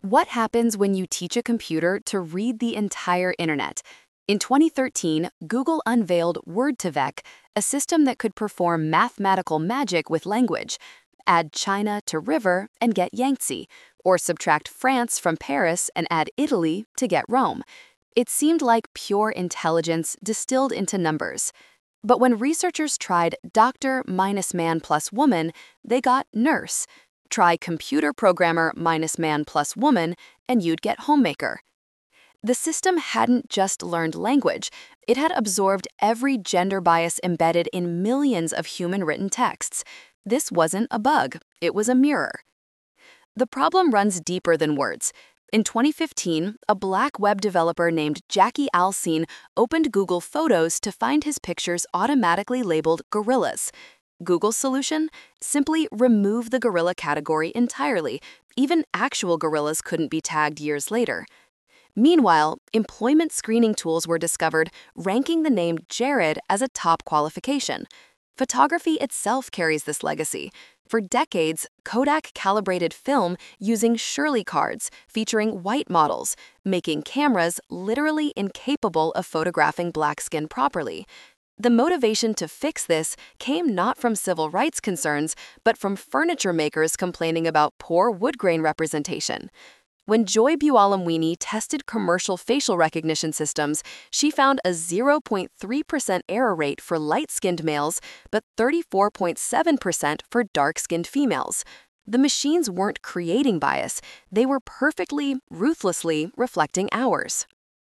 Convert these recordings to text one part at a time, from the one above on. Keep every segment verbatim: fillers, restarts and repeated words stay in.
What happens when you teach a computer to read the entire internet? In twenty thirteen, Google unveiled Word2Vec, a system that could perform mathematical magic with language. Add China to river and get Yangtze, or subtract France from Paris and add Italy to get Rome. It seemed like pure intelligence distilled into numbers. But when researchers tried doctor minus man plus woman, they got nurse. Try computer programmer minus man plus woman, and you'd get homemaker. The system hadn't just learned language, it had absorbed every gender bias embedded in millions of human-written texts. This wasn't a bug, it was a mirror. The problem runs deeper than words. In twenty fifteen, a black web developer named Jackie Alcine opened Google Photos to find his pictures automatically labeled gorillas. Google's solution? Simply remove the gorilla category entirely. Even actual gorillas couldn't be tagged years later. Meanwhile, employment screening tools were discovered, ranking the name Jared as a top qualification. Photography itself carries this legacy. For decades, Kodak calibrated film using Shirley cards featuring white models, making cameras literally incapable of photographing black skin properly. The motivation to fix this came not from civil rights concerns, but from furniture makers complaining about poor wood grain representation. When Joy Buolamwini tested commercial facial recognition systems, she found a zero point three percent error rate for light-skinned males, but thirty-four point seven percent for dark-skinned females. The machines weren't creating bias, they were perfectly, ruthlessly reflecting ours.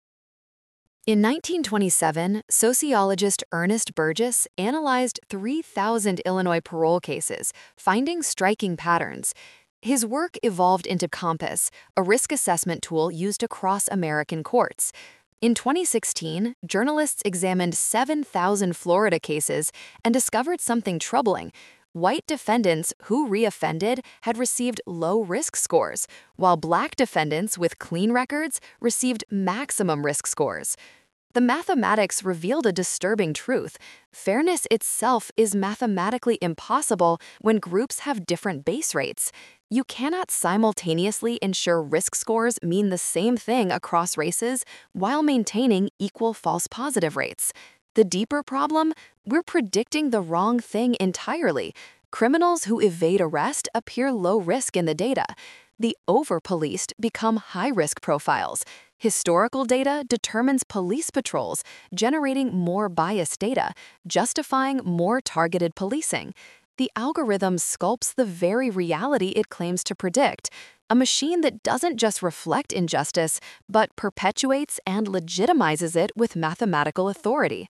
In nineteen twenty-seven, sociologist Ernest Burgess analyzed three thousand Illinois parole cases, finding striking patterns. His work evolved into Compass, a risk assessment tool used across American courts. In twenty sixteen, journalists examined seven thousand Florida cases and discovered something troubling. White defendants who reoffended had received low risk scores, while black defendants with clean records received maximum risk scores. The mathematics revealed a disturbing truth. Fairness itself is mathematically impossible when groups have different base rates. You cannot simultaneously ensure risk scores mean the same thing across races while maintaining equal false positive rates. The deeper problem? We're predicting the wrong thing entirely. Criminals who evade arrest appear low risk in the data. The over-policed become high-risk profiles. Historical data determines police patrols, generating more biased data, justifying more targeted policing. The algorithm sculpts the very reality it claims to predict, a machine that doesn't just reflect injustice, but perpetuates and legitimizes it with mathematical authority.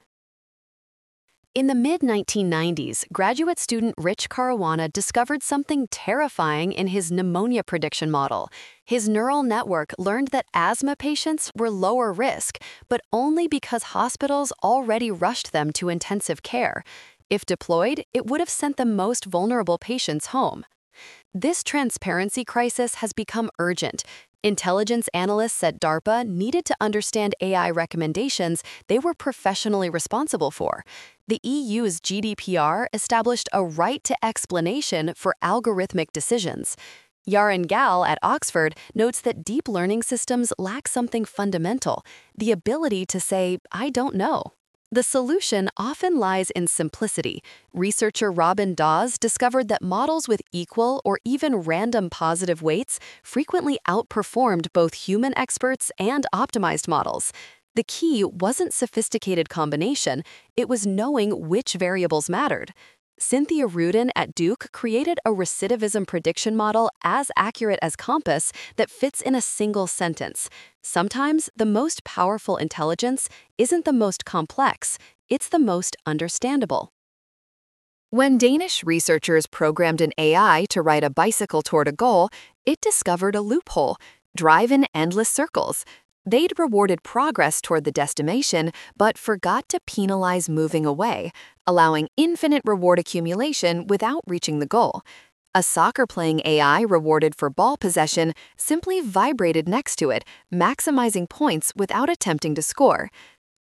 In the mid nineteen nineties, graduate student Rich Caruana discovered something terrifying in his pneumonia prediction model. His neural network learned that asthma patients were lower risk, but only because hospitals already rushed them to intensive care. If deployed, it would have sent the most vulnerable patients home. This transparency crisis has become urgent. Intelligence analysts at DARPA needed to understand A I recommendations they were professionally responsible for. The E U's G D P R established a right to explanation for algorithmic decisions. Yaron Gal at Oxford notes that deep learning systems lack something fundamental, the ability to say, "I don't know." The solution often lies in simplicity. Researcher Robin Dawes discovered that models with equal or even random positive weights frequently outperformed both human experts and optimized models. The key wasn't sophisticated combination, it was knowing which variables mattered. Cynthia Rudin at Duke created a recidivism prediction model as accurate as Compass that fits in a single sentence. Sometimes the most powerful intelligence isn't the most complex, it's the most understandable. When Danish researchers programmed an A I to ride a bicycle toward a goal, it discovered a loophole: drive in endless circles. They'd rewarded progress toward the destination, but forgot to penalize moving away, allowing infinite reward accumulation without reaching the goal. A soccer-playing A I rewarded for ball possession simply vibrated next to it, maximizing points without attempting to score.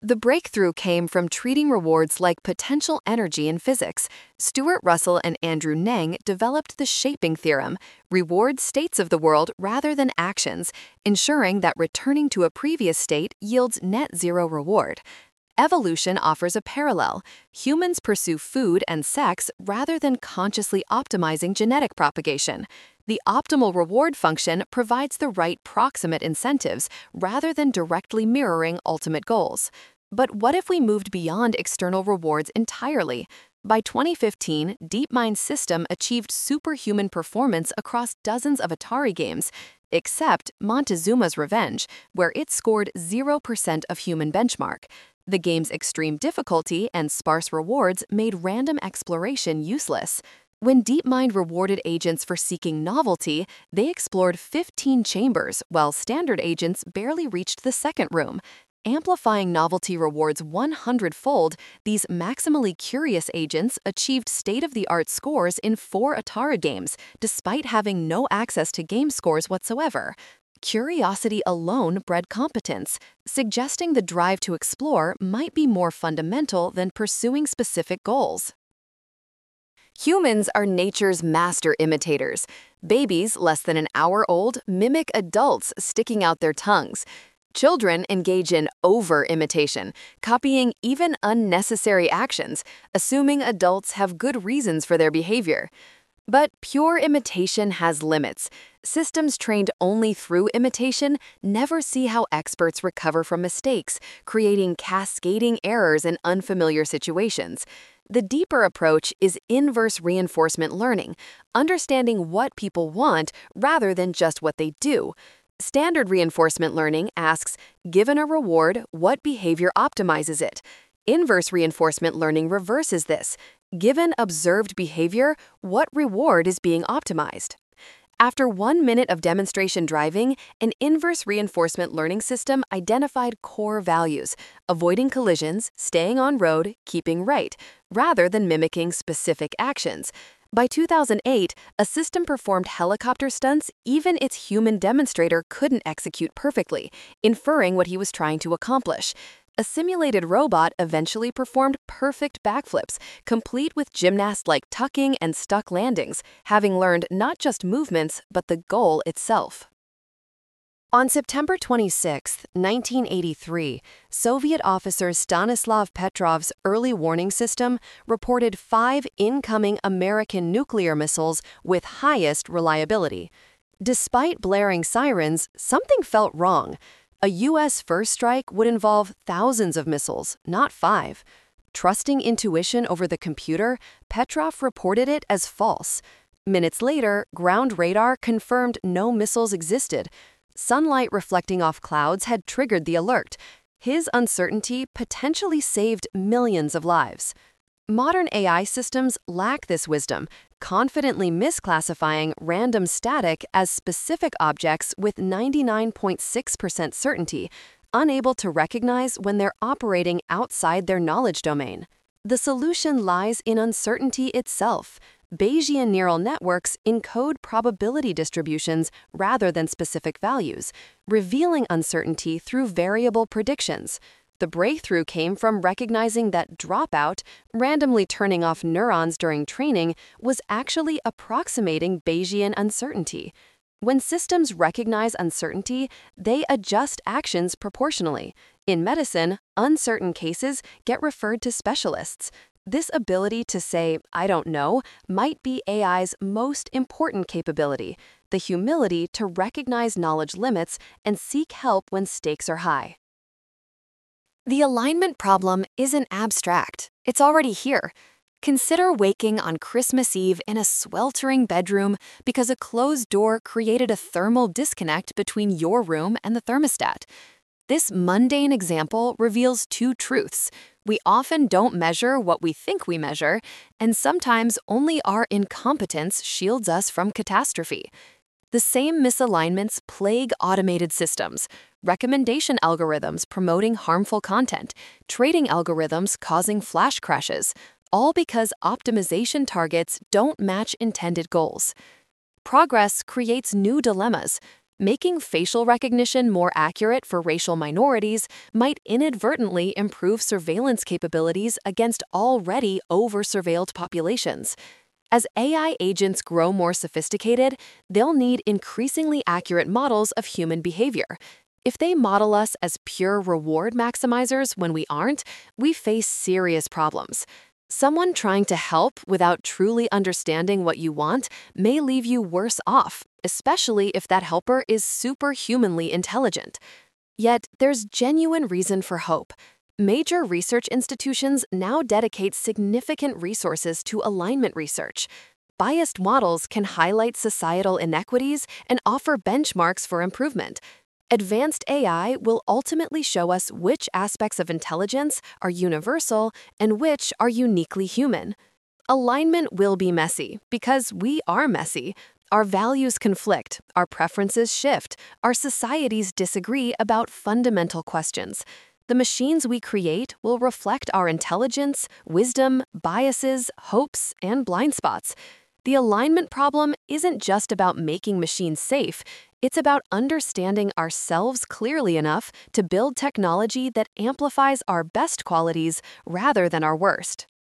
The breakthrough came from treating rewards like potential energy in physics. Stuart Russell and Andrew Ng developed the shaping theorem, reward states of the world rather than actions, ensuring that returning to a previous state yields net zero reward. Evolution offers a parallel. Humans pursue food and sex rather than consciously optimizing genetic propagation. The optimal reward function provides the right proximate incentives rather than directly mirroring ultimate goals. But what if we moved beyond external rewards entirely? By twenty fifteen, DeepMind's system achieved superhuman performance across dozens of Atari games, except Montezuma's Revenge, where it scored zero percent of human benchmark. The game's extreme difficulty and sparse rewards made random exploration useless. When DeepMind rewarded agents for seeking novelty, they explored fifteen chambers, while standard agents barely reached the second room. Amplifying novelty rewards one hundred-fold, these maximally curious agents achieved state-of-the-art scores in four Atari games, despite having no access to game scores whatsoever. Curiosity alone bred competence, suggesting the drive to explore might be more fundamental than pursuing specific goals. Humans are nature's master imitators. Babies less than an hour old mimic adults sticking out their tongues. Children engage in over-imitation, copying even unnecessary actions, assuming adults have good reasons for their behavior. But pure imitation has limits. Systems trained only through imitation never see how experts recover from mistakes, creating cascading errors in unfamiliar situations. The deeper approach is inverse reinforcement learning, understanding what people want rather than just what they do. Standard reinforcement learning asks, given a reward, what behavior optimizes it? Inverse reinforcement learning reverses this. Given observed behavior, what reward is being optimized? After one minute of demonstration driving, an inverse reinforcement learning system identified core values, avoiding collisions, staying on road, keeping right, rather than mimicking specific actions. By two thousand eight, a system performed helicopter stunts even its human demonstrator couldn't execute perfectly, inferring what he was trying to accomplish. A simulated robot eventually performed perfect backflips, complete with gymnast-like tucking and stuck landings, having learned not just movements, but the goal itself. On September twenty-sixth, nineteen eighty-three, Soviet officer Stanislav Petrov's early warning system reported five incoming American nuclear missiles with highest reliability. Despite blaring sirens, something felt wrong. A U S first strike would involve thousands of missiles, not five. Trusting intuition over the computer, Petrov reported it as false. Minutes later, ground radar confirmed no missiles existed. Sunlight reflecting off clouds had triggered the alert. His uncertainty potentially saved millions of lives. Modern A I systems lack this wisdom, confidently misclassifying random static as specific objects with ninety-nine point six percent certainty, unable to recognize when they're operating outside their knowledge domain. The solution lies in uncertainty itself. Bayesian neural networks encode probability distributions rather than specific values, revealing uncertainty through variable predictions. The breakthrough came from recognizing that dropout, randomly turning off neurons during training, was actually approximating Bayesian uncertainty. When systems recognize uncertainty, they adjust actions proportionally. In medicine, uncertain cases get referred to specialists. This ability to say, I don't know, might be A I's most important capability, the humility to recognize knowledge limits and seek help when stakes are high. The alignment problem isn't abstract. It's already here. Consider waking on Christmas Eve in a sweltering bedroom because a closed door created a thermal disconnect between your room and the thermostat. This mundane example reveals two truths. We often don't measure what we think we measure, and sometimes only our incompetence shields us from catastrophe. The same misalignments plague automated systems, recommendation algorithms promoting harmful content, trading algorithms causing flash crashes, all because optimization targets don't match intended goals. Progress creates new dilemmas. Making facial recognition more accurate for racial minorities might inadvertently improve surveillance capabilities against already over-surveilled populations. As A I agents grow more sophisticated, they'll need increasingly accurate models of human behavior. If they model us as pure reward maximizers when we aren't, we face serious problems. Someone trying to help without truly understanding what you want may leave you worse off, especially if that helper is superhumanly intelligent. Yet, there's genuine reason for hope. Major research institutions now dedicate significant resources to alignment research. Biased models can highlight societal inequities and offer benchmarks for improvement. Advanced A I will ultimately show us which aspects of intelligence are universal and which are uniquely human. Alignment will be messy because we are messy. Our values conflict, our preferences shift, our societies disagree about fundamental questions. The machines we create will reflect our intelligence, wisdom, biases, hopes, and blind spots. The alignment problem isn't just about making machines safe, it's about understanding ourselves clearly enough to build technology that amplifies our best qualities rather than our worst.